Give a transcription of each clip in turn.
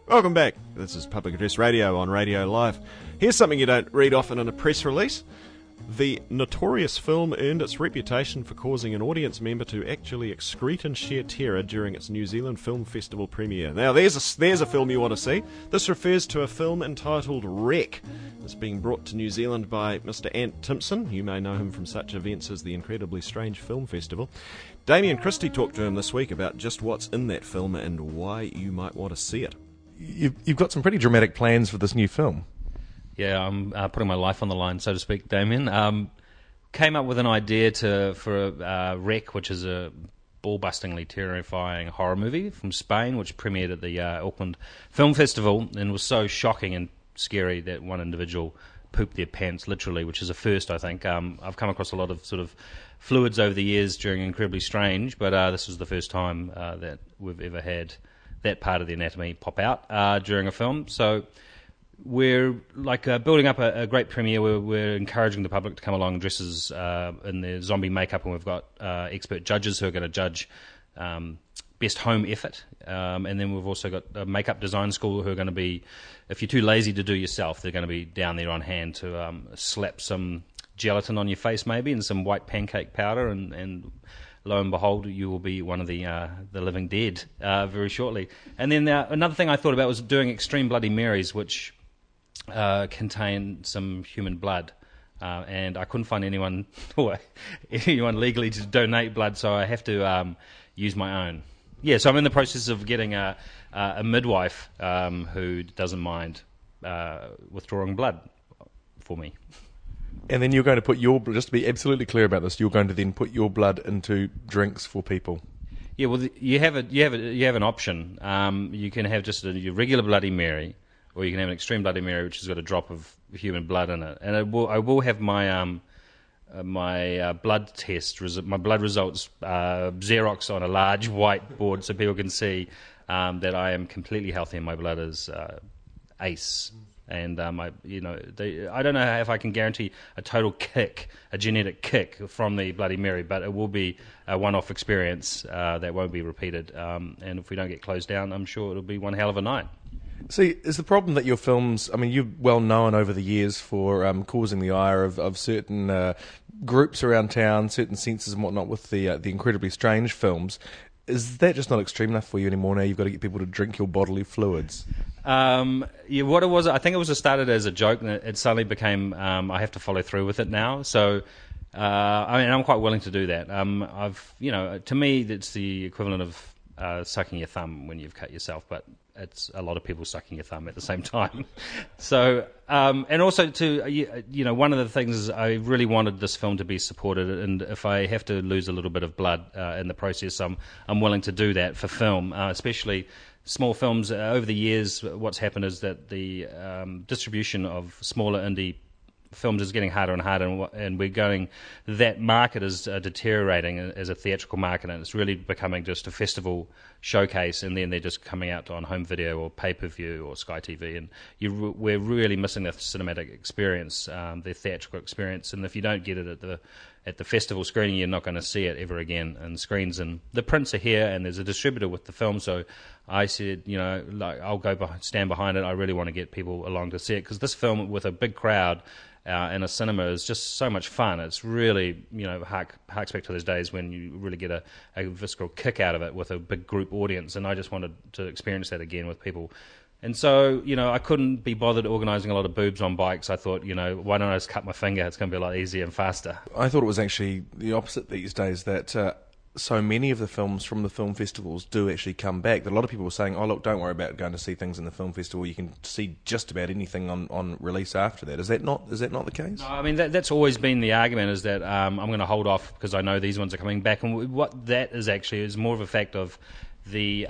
Welcome back. This is Public Address Radio on Radio Live. Here's something you don't read often in a press release. The notorious film earned its reputation for causing an audience member to actually excrete and sheer terror during its New Zealand Film Festival premiere. Now, there's a film you want to see. This refers to a film entitled Wreck. It's being brought to New Zealand by Mr. Ant Timpson. You may know him from such events as the Incredibly Strange Film Festival. Damien Christie talked to him this week about just what's in that film and why you might want to see it. You've got some pretty dramatic plans for this new film. Yeah, I'm putting my life on the line, so to speak, Damien. Came up with an idea for Wreck, which is a ball-bustingly terrifying horror movie from Spain, which premiered at the Auckland Film Festival and was so shocking and scary that one individual pooped their pants, literally, which is a first, I think. I've come across a lot of sort of fluids over the years during Incredibly Strange, but this was the first time that we've ever had that part of the anatomy pop out during a film. So we're building up a great premiere. We're encouraging the public to come along dressed as in their zombie makeup, and we've got expert judges who are going to judge best home effort. And then we've also got a makeup design school who are going to be, if you're too lazy to do yourself, they're going to be down there on hand to slap some gelatin on your face maybe and some white pancake powder, and lo and behold, you will be one of the living dead very shortly. And then another thing I thought about was doing Extreme Bloody Marys, which contain some human blood. And I couldn't find anyone legally to donate blood, so I have to use my own. Yeah, so I'm in the process of getting a midwife who doesn't mind withdrawing blood for me. And then you're going to put just to be absolutely clear about this, you're going to then put your blood into drinks for people. Yeah, well, you have an option. You can have just a regular Bloody Mary, or you can have an Extreme Bloody Mary, which has got a drop of human blood in it. And I will have my my blood test, my blood results Xerox on a large whiteboard so people can see that I am completely healthy and my blood is ace. And I don't know if I can guarantee a total kick, a genetic kick from the Bloody Mary, but it will be a one-off experience that won't be repeated. And if we don't get closed down, I'm sure it'll be one hell of a night. See, is the problem that your films, I mean, you're well known over the years for causing the ire of certain groups around town, certain censors and whatnot with the Incredibly Strange films. Is that just not extreme enough for you anymore? Now you've got to get people to drink your bodily fluids. What it was, I think it was started as a joke, and it suddenly became I have to follow through with it now. So, I'm quite willing to do that. To me, it's the equivalent of sucking your thumb when you've cut yourself, but it's a lot of people sucking your thumb at the same time. So, and also one of the things is I really wanted this film to be supported, and if I have to lose a little bit of blood in the process, I'm willing to do that for film, especially small films. Over the years, what's happened is that the distribution of smaller indie films is getting harder and harder, and that market is deteriorating as a theatrical market, and it's really becoming just a festival showcase, and then they're just coming out on home video or pay-per-view or Sky TV, and we're really missing the cinematic experience, the theatrical experience, and if you don't get it at the festival screening, you're not going to see it ever again in screens. And the prints are here, and there's a distributor with the film, so I said, I'll stand behind it. I really want to get people along to see it, because this film with a big crowd in a cinema is just so much fun. It's really, harks back to those days when you really get a visceral kick out of it with a big group audience, and I just wanted to experience that again with people. And so, I couldn't be bothered organising a lot of boobs on bikes. I thought, why don't I just cut my finger? It's going to be a lot easier and faster. I thought it was actually the opposite these days, that so many of the films from the film festivals do actually come back. That a lot of people were saying, oh, look, don't worry about going to see things in the film festival. You can see just about anything on release after that. Is that not the case? No, I mean, that's always been the argument, is that I'm going to hold off because I know these ones are coming back. And what that is actually is more of a fact of the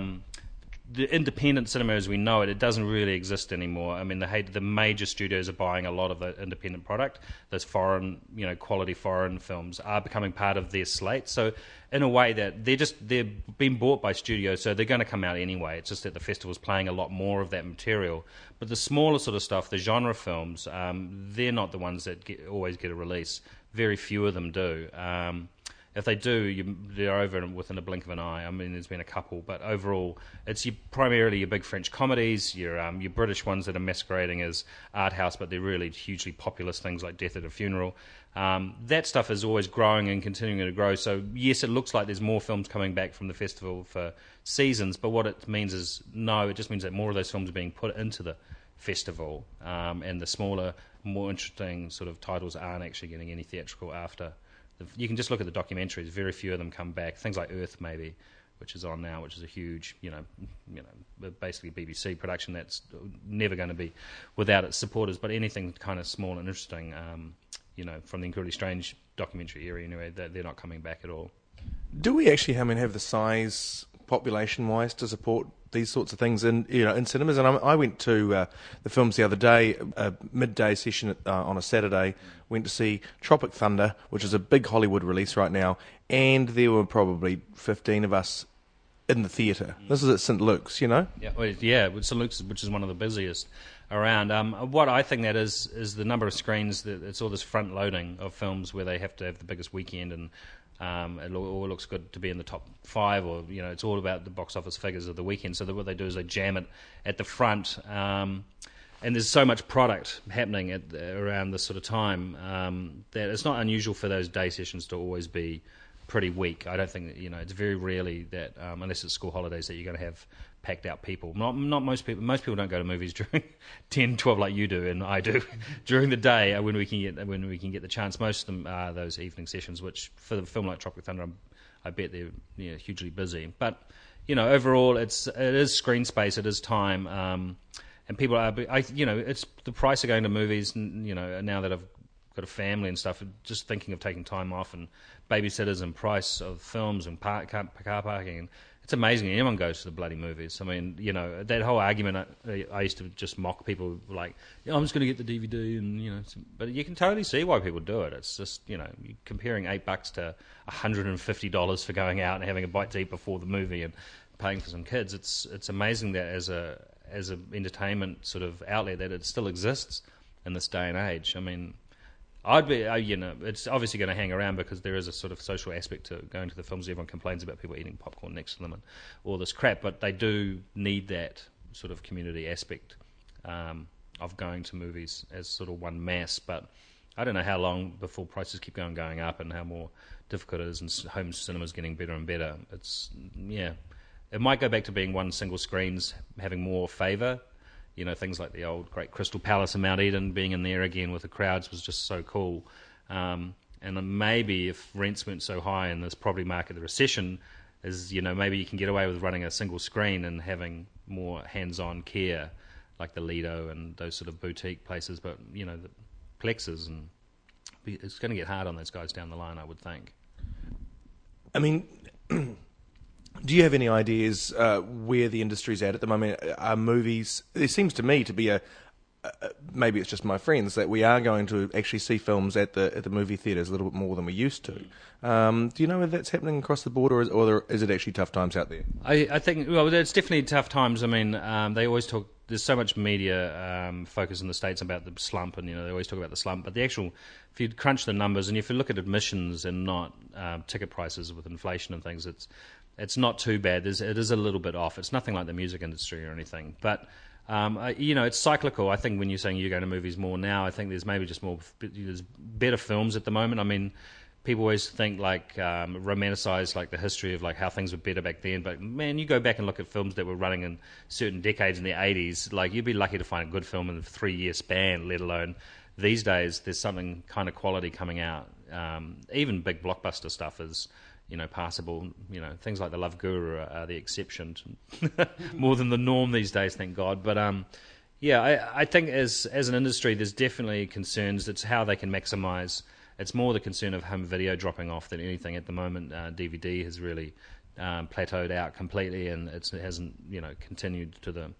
independent cinema as we know it doesn't really exist anymore. I mean, the major studios are buying a lot of the independent product. Those foreign, quality foreign films are becoming part of their slate. So in a way that they're being bought by studios, so they're going to come out anyway. It's just that the festival's playing a lot more of that material. But the smaller sort of stuff, the genre films, they're not the ones that always get a release. Very few of them do. if they do, they're over within a blink of an eye. I mean, there's been a couple, but overall, it's primarily your big French comedies, your British ones that are masquerading as art house, but they're really hugely populist things like Death at a Funeral. That stuff is always growing and continuing to grow. So yes, it looks like there's more films coming back from the festival for seasons, but what it means is no, it just means that more of those films are being put into the festival, and the smaller, more interesting sort of titles aren't actually getting any theatrical after. You can just look at the documentaries. Very few of them come back. Things like Earth, maybe, which is on now, which is a huge, basically BBC production that's never going to be without its supporters. But anything kind of small and interesting, from the Incredibly Strange documentary area anyway, they're not coming back at all. Do we actually, have the size, population-wise, to support these sorts of things in cinemas? And I went to the films the other day, a midday session on a Saturday. Went to see Tropic Thunder, which is a big Hollywood release right now, and there were probably 15 of us in the theatre. This is at St Luke's, Yeah, St Luke's, which is one of the busiest around. What I think that is the number of screens. It's all this front loading of films where they have to have the biggest weekend, and it all looks good to be in the top 5, or it's all about the box office figures of the weekend. So what they do is they jam it at the front, and there's so much product happening around this sort of time that it's not unusual for those day sessions to always be pretty weak. I don't think it's very rarely that unless it's school holidays that you're going to have packed out people. Not most people. Most people don't go to movies during 10, 12 like you do and I do during the day when we can get the chance. Most of them are those evening sessions, which for the film like Tropic Thunder, I bet they're hugely busy. But overall, it is screen space, it is time, and people are. It's the price of going to movies. Now that I've got a family and stuff, just thinking of taking time off and babysitters and price of films and car parking. And it's amazing anyone goes to the bloody movies. I mean, that whole argument, I used to just mock people like, I'm just going to get the DVD, and but you can totally see why people do it. It's just, you're comparing $8 to $150 for going out and having a bite to eat before the movie and paying for some kids. It's amazing that as a entertainment sort of outlet that it still exists in this day and age. I mean, I'd be, it's obviously going to hang around because there is a sort of social aspect to going to the films. Everyone complains about people eating popcorn next to them and all this crap, but they do need that sort of community aspect of going to movies as sort of one mass. But I don't know how long before prices keep going up and how more difficult it is, and home cinemas getting better and better. It might go back to being one single screens having more favour. Things like the old great Crystal Palace in Mount Eden, being in there again with the crowds was just so cool. And then maybe if rents weren't so high in this property market, the recession is, maybe you can get away with running a single screen and having more hands-on care, like the Lido and those sort of boutique places. But, the Plexes, and it's going to get hard on those guys down the line, I would think. I mean, do you have any ideas where the industry's at the moment? Are movies... There seems to me to be maybe it's just my friends, that we are going to actually see films at the movie theatres a little bit more than we used to. Do you know whether that's happening across the board, or is it actually tough times out there? I think, well, it's definitely tough times. I mean, they always talk... There's so much media focus in the States about the slump, and they always talk about the slump. But the actual, if you crunch the numbers, and if you look at admissions and not ticket prices with inflation and things, it's not too bad. It is a little bit off. It's nothing like the music industry or anything. But, it's cyclical. I think when you're saying you're going to movies more now, I think there's maybe just there's better films at the moment. I mean, people always think romanticize like the history of like how things were better back then. But man, you go back and look at films that were running in certain decades in the 80s, like you'd be lucky to find a good film in a 3-year span, let alone these days there's something kind of quality coming out. Even big blockbuster stuff is, passable. Things like The Love Guru are the exception more than the norm these days, thank God. But I think as an industry, there's definitely concerns. It's how they can maximise. It's more the concern of home video dropping off than anything at the moment. DVD has really plateaued out completely, and it hasn't, continued to the,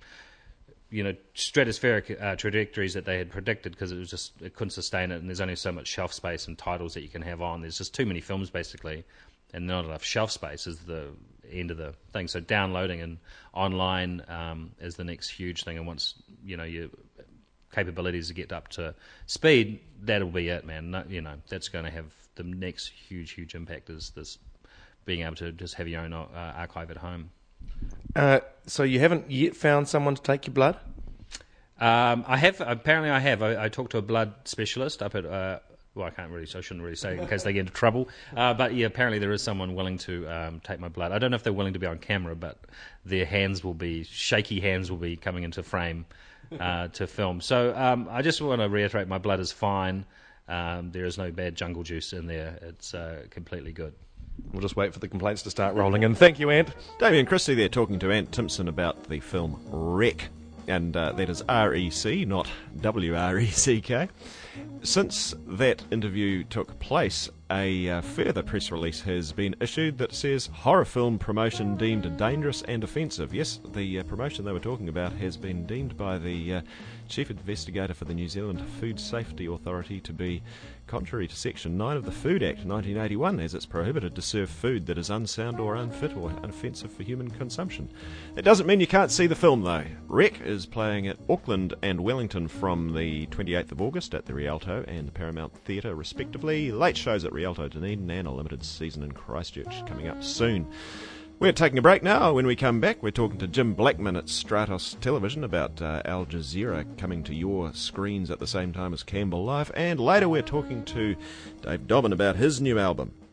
stratospheric trajectories that they had predicted, because it couldn't sustain it, and there's only so much shelf space and titles that you can have on. There's just too many films, basically, and not enough shelf space is the end of the thing. So downloading and online is the next huge thing, and once, you capabilities to get up to speed, that'll be it, man. No, that's going to have the next huge impact is this being able to just have your own archive at home. So you haven't yet found someone to take your blood? I have. Apparently, I have. I talked to a blood specialist up at. I shouldn't really say in case they get into trouble. But yeah, apparently there is someone willing to take my blood. I don't know if they're willing to be on camera, but their shaky hands will be coming into frame to film. So I just want to reiterate, my blood is fine. There is no bad jungle juice in there. It's completely good. We'll just wait for the complaints to start rolling in. Thank you, Ant. Damien Christie there talking to Ant Timpson about the film Wreck. And that is REC, not WRECK. Since that interview took place, a further press release has been issued that says horror film promotion deemed dangerous and offensive. Yes, the promotion they were talking about has been deemed by the Chief Investigator for the New Zealand Food Safety Authority to be contrary to Section 9 of the Food Act 1981, as it's prohibited to serve food that is unsound or unfit or offensive for human consumption. It doesn't mean you can't see the film, though. Wreck is playing at Auckland and Wellington from the 28th of August at the Rialto and Paramount Theatre, respectively. Late shows at Rialto Dunedin and a limited season in Christchurch coming up soon. We're taking a break now. When we come back, we're talking to Jim Blackman at Stratos Television about Al Jazeera coming to your screens at the same time as Campbell Live. And later we're talking to Dave Dobbin about his new album.